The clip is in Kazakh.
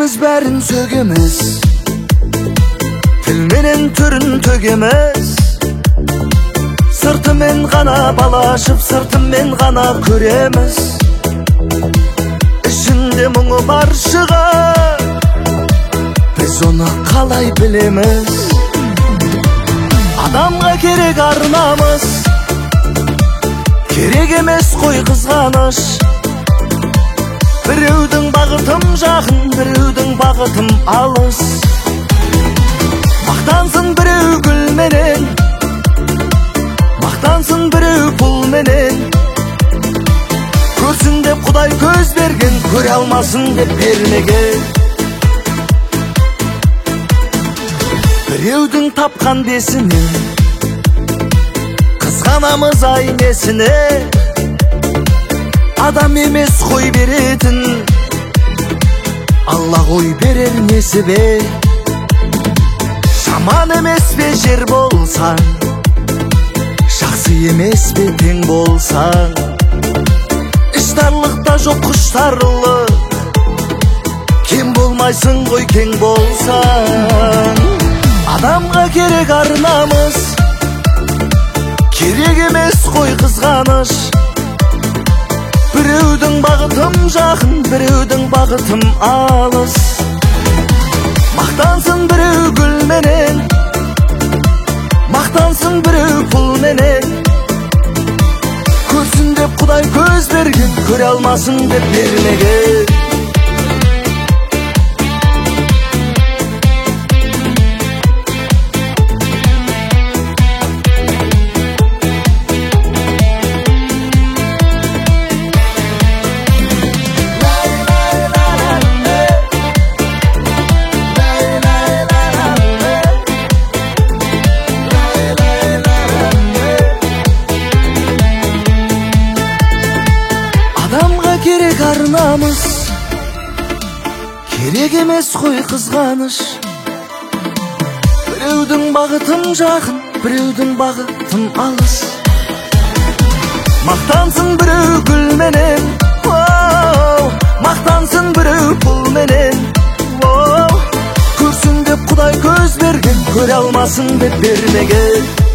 Бирөөбүз бәрін сөгеміз, тіл менен түрін төгеміз. Сыртымен ғана балашып, сыртымен ғана көреміз. Ішінде мұңы бар шығар, біз оны қалай білеміз? Адамға керек ар намыс, керек емес қой қызғаныш. Біреудің бағытым жақын, біреудің бағытым алыс. Мақтансын біреу гүлменен, мақтансын біреу пұлменен. Көрсін деп Құдай көз берген, көре алмасын деп бермеген. Біреудің тапқан бесінен қызғанамыз ай несіне. Адам емес қой беретін, Алла ғой берер несібе. Жаман емес пе жер болсаң, жақсы емес пе тең болсаң. Іштарлықта жоқ құштарлық, кем болмайсың ғой кең болсаң. Адамға керек ар намыс, керек емес қой қызғаныш. Біреудің бағытым жақын, біреудің бағытым алыс. Мақтансын біреу гүлменен, мақтансын біреу пұлменен. Көрсін деп Құдай көз берген, көре алмасын деп бермеген. Керек ар намыс, керек емес қой қызғаныш. Біреудің бағытым жақын, біреудің бағытым алыс. Мақтансын біреу гүлменен, мақтансын біреу пұлменен. Көрсін деп Құдай көз берген, көре алмасын деп бермеген.